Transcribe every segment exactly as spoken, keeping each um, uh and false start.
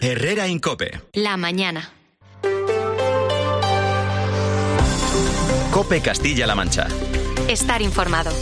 Herrera en COPE. La mañana. COPE Castilla-La Mancha. Estar informado.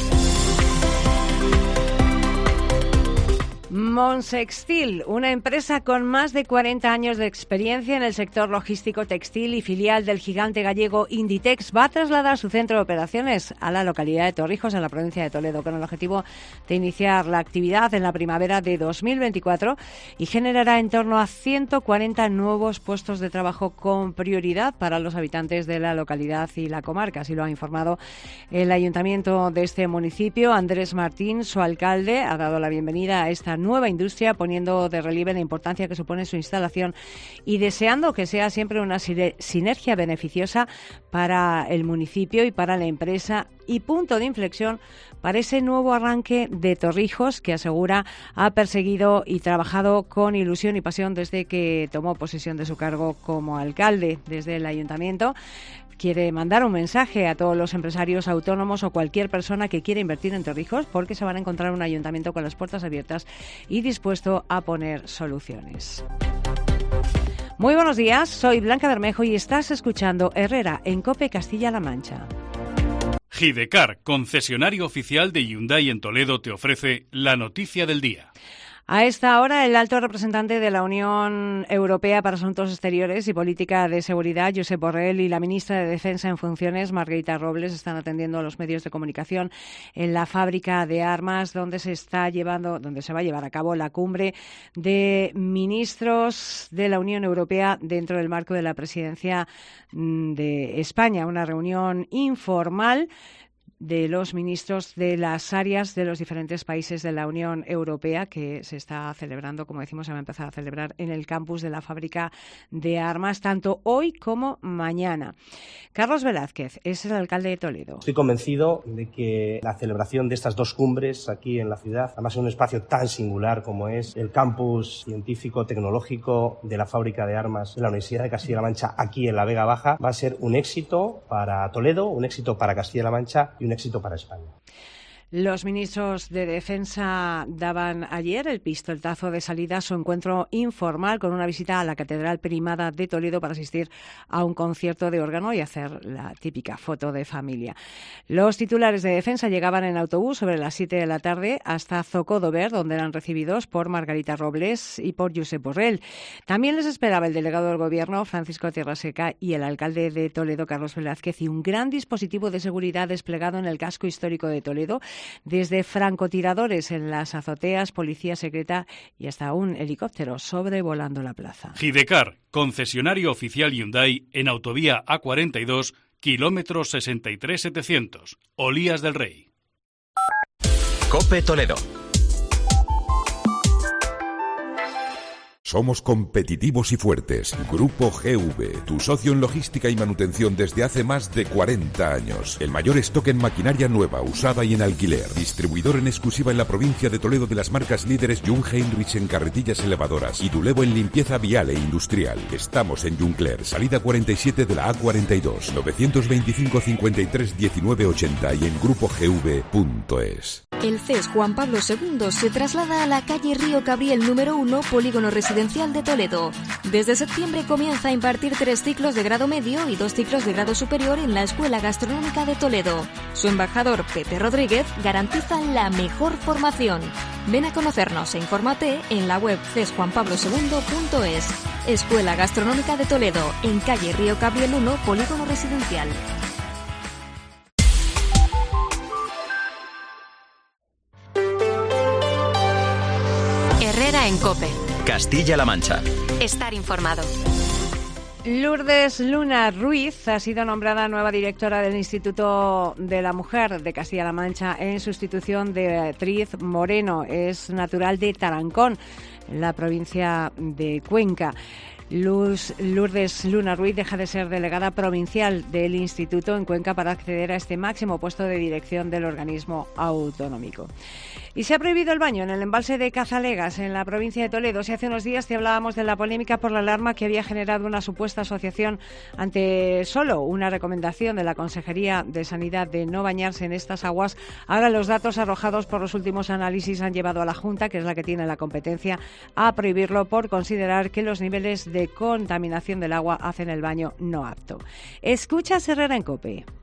Monsextil, una empresa con más de cuarenta años de experiencia en el sector logístico textil y filial del gigante gallego Inditex, va a trasladar su centro de operaciones a la localidad de Torrijos, en la provincia de Toledo, con el objetivo de iniciar la actividad en la primavera de dos mil veinticuatro y generará en torno a ciento cuarenta nuevos puestos de trabajo con prioridad para los habitantes de la localidad y la comarca. Así lo ha informado el ayuntamiento de este municipio. Andrés Martín, su alcalde, ha dado la bienvenida a esta nueva industria, poniendo de relieve la importancia que supone su instalación y deseando que sea siempre una sinergia beneficiosa para el municipio y para la empresa, y punto de inflexión para ese nuevo arranque de Torrijos, que asegura ha perseguido y trabajado con ilusión y pasión desde que tomó posesión de su cargo como alcalde. Desde el ayuntamiento quiere mandar un mensaje a todos los empresarios autónomos o cualquier persona que quiera invertir en Torrijos, porque se van a encontrar un ayuntamiento con las puertas abiertas y dispuesto a poner soluciones. Muy buenos días, soy Blanca Bermejo y estás escuchando Herrera en COPE Castilla-La Mancha. Gidecar, concesionario oficial de Hyundai en Toledo, te ofrece la noticia del día. A esta hora, el alto representante de la Unión Europea para Asuntos Exteriores y Política de Seguridad, Josep Borrell, y la ministra de Defensa en funciones, Margarita Robles, están atendiendo a los medios de comunicación en la fábrica de armas donde se está llevando, donde se va a llevar a cabo la cumbre de ministros de la Unión Europea dentro del marco de la presidencia de España, una reunión informal de los ministros de las áreas de los diferentes países de la Unión Europea, que se está celebrando, como decimos, se va a empezar a celebrar en el campus de la fábrica de armas, tanto hoy como mañana. Carlos Velázquez es el alcalde de Toledo. Estoy convencido de que la celebración de estas dos cumbres aquí en la ciudad, además en un espacio tan singular como es el campus científico-tecnológico de la fábrica de armas de la Universidad de Castilla-La Mancha, aquí en la Vega Baja, va a ser un éxito para Toledo, un éxito para Castilla-La Mancha y un éxito para España. Los ministros de Defensa daban ayer el pistoletazo de salida a su encuentro informal con una visita a la Catedral Primada de Toledo para asistir a un concierto de órgano y hacer la típica foto de familia. Los titulares de Defensa llegaban en autobús sobre las siete de la tarde hasta Zocodover, donde eran recibidos por Margarita Robles y por Josep Borrell. También les esperaba el delegado del Gobierno, Francisco Tierraseca, y el alcalde de Toledo, Carlos Velázquez, y un gran dispositivo de seguridad desplegado en el casco histórico de Toledo, desde francotiradores en las azoteas, policía secreta y hasta un helicóptero sobrevolando la plaza. Gidecar, concesionario oficial Hyundai en autovía A cuarenta y dos, kilómetro sesenta y tres mil setecientos, Olías del Rey. COPE Toledo. Somos competitivos y fuertes. Grupo G V, tu socio en logística y manutención desde hace más de cuarenta años. El mayor stock en maquinaria nueva, usada y en alquiler. Distribuidor en exclusiva en la provincia de Toledo de las marcas líderes Jung Heinrich en carretillas elevadoras y Dulevo en limpieza vial e industrial. Estamos en Juncler, salida cuarenta y siete de la A cuarenta y dos, novecientos veinticinco cincuenta y tres diecinueve ochenta y en grupo g v punto es. El C E S Juan Pablo segundo se traslada a la calle Río Cabriel número uno, Polígono Residencial de Toledo. Desde septiembre comienza a impartir tres ciclos de grado medio y dos ciclos de grado superior en la Escuela Gastronómica de Toledo. Su embajador, Pepe Rodríguez, garantiza la mejor formación. Ven a conocernos e infórmate en la web c e s juan pablo segundo punto es. Escuela Gastronómica de Toledo, en calle Río Cabriel uno, Polígono Residencial. Herrera en COPE. Castilla-La Mancha. Estar informado. Lourdes Luna Ruiz ha sido nombrada nueva directora del Instituto de la Mujer de Castilla-La Mancha en sustitución de Beatriz Moreno. Es natural de Tarancón, en la provincia de Cuenca. Luz, Lourdes Luna Ruiz deja de ser delegada provincial del Instituto en Cuenca para acceder a este máximo puesto de dirección del organismo autonómico. Y se ha prohibido el baño en el embalse de Cazalegas, en la provincia de Toledo. Si hace unos días te hablábamos de la polémica por la alarma que había generado una supuesta asociación ante solo una recomendación de la Consejería de Sanidad de no bañarse en estas aguas, ahora los datos arrojados por los últimos análisis han llevado a la Junta, que es la que tiene la competencia, a prohibirlo por considerar que los niveles de contaminación del agua hacen el baño no apto. Escucha Herrera en COPE.